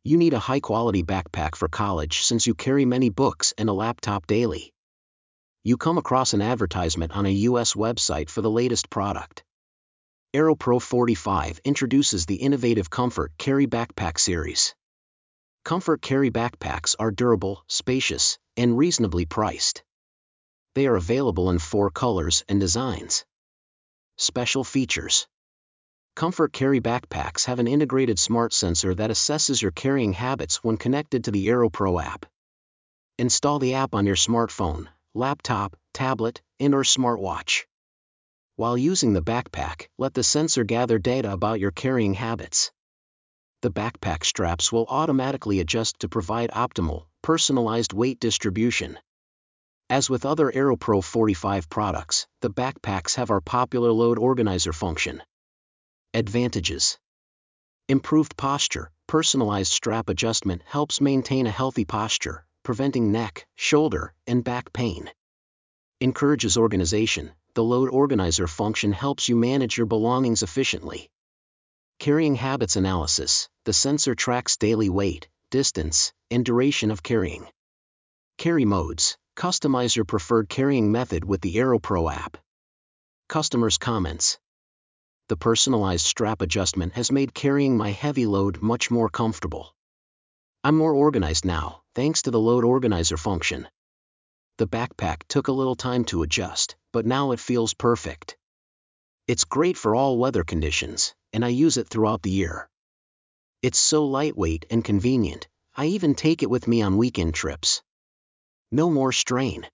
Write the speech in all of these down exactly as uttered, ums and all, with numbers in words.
You need a high-quality backpack for college since you carry many books and a laptop daily. You come across an advertisement on a U S website for the latest product. AeroPro forty-five introduces the innovative Comfort Carry Backpack series. Comfort Carry backpacks are durable, spacious, and reasonably priced. They are available in four colors and designs. Special features. Comfort Carry backpacks have an integrated smart sensor that assesses your carrying habits when connected to the AeroPro app. Install the app on your smartphone, laptop, tablet, and/or smartwatch. While using the backpack, let the sensor gather data about your carrying habits. The backpack straps will automatically adjust to provide optimal, personalized weight distribution. As with other AeroPro forty-five products, the backpacks have our popular load organizer function. Advantages. Improved posture. Personalized strap adjustment helps maintain a healthy posture, preventing neck, shoulder, and back pain. Encourages organization. The load organizer function helps you manage your belongings efficiently. Carrying habits analysis. The sensor tracks daily weight, distance, and duration of carrying. Carry modes. Customize your preferred carrying method with the AeroPro app. Customers' comments. The personalized strap adjustment has made carrying my heavy load much more comfortable. I'm more organized now, thanks to the load organizer function. The backpack took a little time to adjust, but now it feels perfect. It's great for all weather conditions, and I use it throughout the year. It's so lightweight and convenient, I even take it with me on weekend trips. No more strain.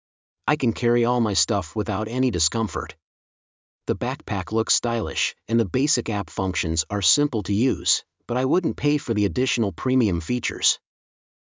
I can carry all my stuff without any discomfort. The backpack looks stylish, and the basic app functions are simple to use, but I wouldn't pay for the additional premium features.